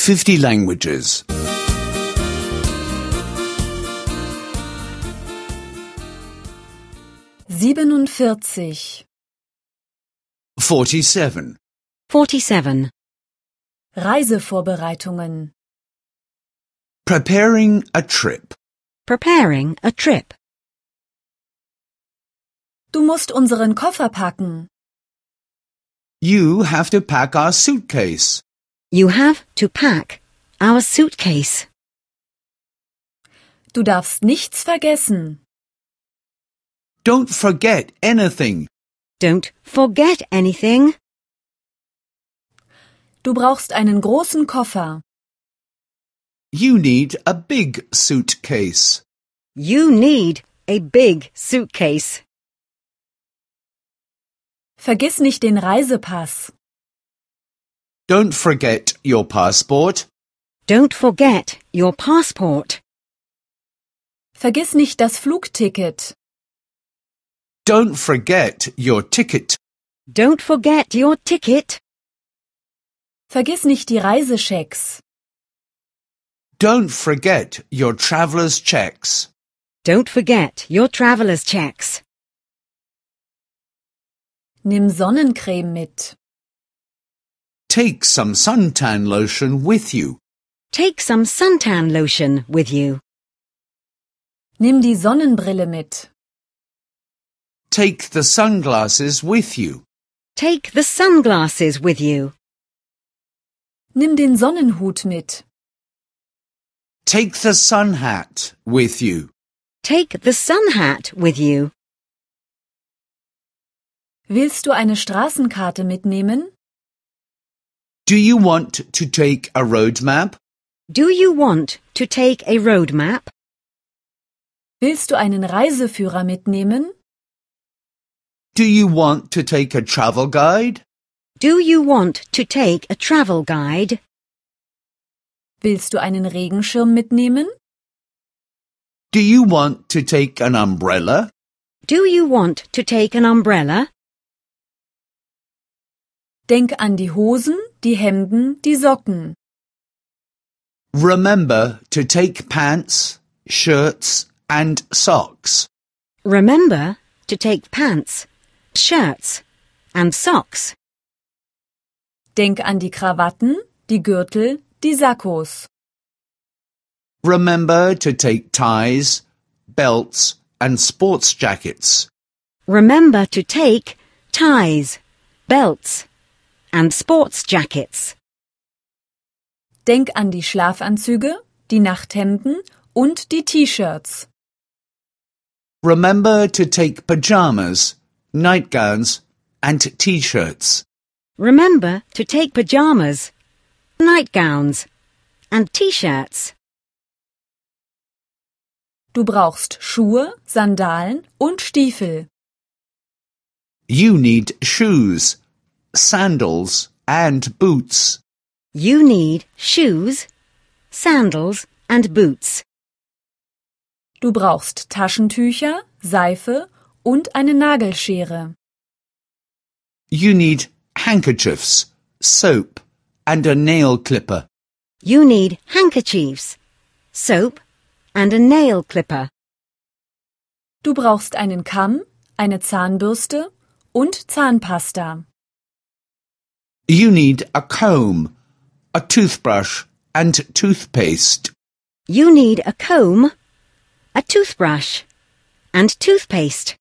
50 languages. 47. 47. 47. Reisevorbereitungen. Preparing a trip. Preparing a trip. Du musst unseren Koffer packen. You have to pack our suitcase. You have to pack our suitcase. Du darfst nichts vergessen. Don't forget anything. Don't forget anything. Du brauchst einen großen Koffer. You need a big suitcase. You need a big suitcase. Vergiss nicht den Reisepass. Don't forget your passport. Don't forget your passport. Vergiss nicht das Flugticket. Don't forget your ticket. Don't forget your ticket. Vergiss nicht die Reisechecks. Don't forget your traveler's checks. Don't forget your traveler's checks. Nimm Sonnencreme mit. Take some suntan lotion with you. Take some suntan lotion with you. Nimm die Sonnenbrille mit. Take the sunglasses with you. Take the sunglasses with you. Nimm den Sonnenhut mit. Take the sun hat with you. Take the sun hat with you. Willst du eine Straßenkarte mitnehmen? Do you want to take a road map? Do you want to take a road map? Willst du einen Reiseführer mitnehmen? Do you want to take a travel guide? Do you want to take a travel guide? Willst du einen Regenschirm mitnehmen? Do you want to take an umbrella? Do you want to take an umbrella? Denk an die Hosen, die Hemden, die Socken. Remember to take pants, shirts, and socks. Remember to take pants, shirts, and socks. Denk an die Krawatten, die Gürtel, die Sakkos. Remember to take ties, belts, and sports jackets. Remember to take ties, belts, and sports jackets. Denk an die Schlafanzüge, die Nachthemden und die T-Shirts. Remember to take pajamas, nightgowns, and t-shirts. Remember to take pajamas, nightgowns, and t-shirts. Du brauchst Schuhe, Sandalen und Stiefel. You need shoes, sandals, and boots. You need shoes, sandals, and boots. Du brauchst Taschentücher, Seife und eine Nagelschere. You need handkerchiefs, soap, and a nail clipper. You need handkerchiefs, soap, and a nail clipper. Du brauchst einen Kamm, eine Zahnbürste und Zahnpasta. You need a comb, a toothbrush, and toothpaste. You need a comb, a toothbrush, and toothpaste.